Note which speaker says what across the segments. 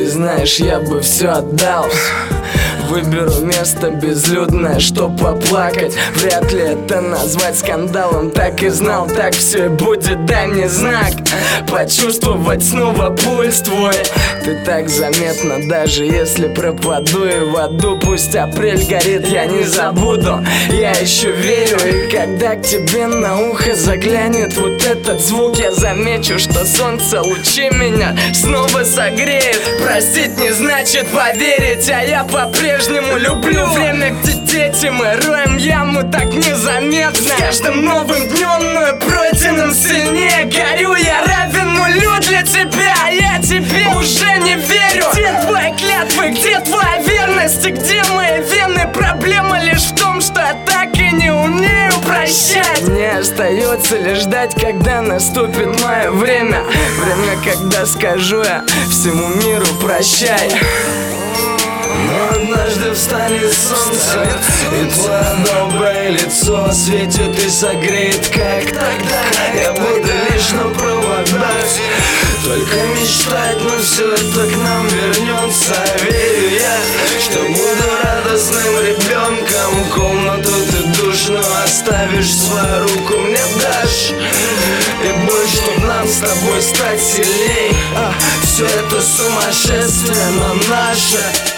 Speaker 1: Ты знаешь, я бы все отдал. Выберу место безлюдное, чтоб поплакать. Вряд ли это назвать скандалом. Так и знал, так все и будет. Дай мне знак, почувствовать снова пульс твой. Ты так заметна, даже если пропаду и в аду. Пусть апрель горит, я не забуду. Я еще верю, и когда к тебе на ухо заглянет вот этот звук, я замечу, что солнце лучи меня снова согреет. Простить не значит поверить, а я по-прежнему люблю время, где дети мы роем яму так незаметно. С каждым новым днем, но и пройденным сильнее горю. Я равен нулю для тебя, а я тебе уже не верю. Где твои клятвы, где твоя верность, и где мои вены? Проблема лишь в том, что я так и не умею прощать. Мне остается лишь ждать, когда наступит мое время. Время, когда скажу я всему миру прощай.
Speaker 2: Но однажды встанет солнце, и твое доброе лицо осветит и согреет, как тогда. Я буду лишь на проводах, только мечтать, но все это к нам вернется. Верю я, что буду радостным ребенком. Комнату ты душную оставишь, свою руку мне дашь, и боль, чтоб нам с тобой стать сильней. Все это сумасшествие, но наше.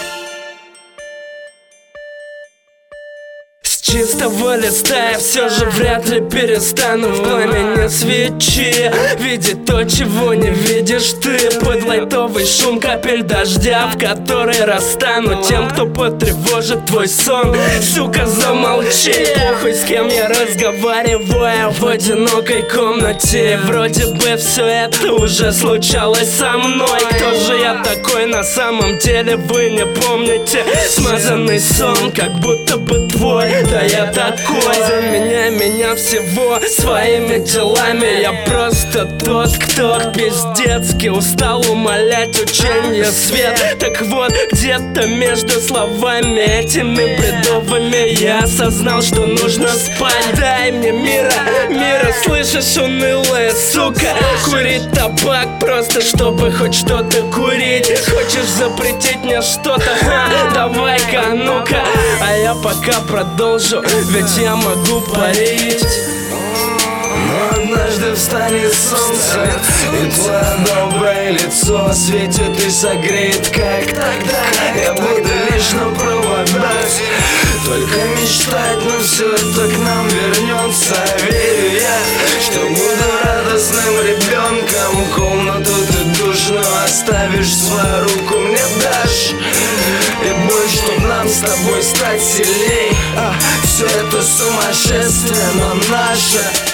Speaker 1: Чистого листа я все же вряд ли перестану в пламени свечи видеть то, чего не видишь ты. Под лайтовый шум капель дождя, в который расстану тем, кто потревожит твой сон. Сука, замолчи, похуй, с кем я разговариваю в одинокой комнате. Вроде бы все это уже случалось со мной. Кто же я такой на самом деле, вы не помните? Смазанный сон, как будто бы твой. Да я такой, заменяй меня всего своими делами. Я просто тот, кто пиздецки устал умолять ученье свет. Так вот, где-то между словами этими бредовыми я осознал, что нужно спать. Дай мне мира, слышишь, унылая сука? Курить табак просто, чтобы хоть что-то курить. Хочешь запретить мне что-то? Давай-ка, ну-ка. А я пока продолжу, ведь я могу парить.
Speaker 2: Но однажды встанет солнце, и твое доброе лицо осветит и согреет, как тогда. Я буду лишь на проводах, только мечтать, но все это к нам вернется. Верю я, что буду радостным ребенком. Комнату ты душную оставишь, свою руку мне дашь, и боль, чтоб нам с тобой стать сильней. Все это сумасшествие, но наше.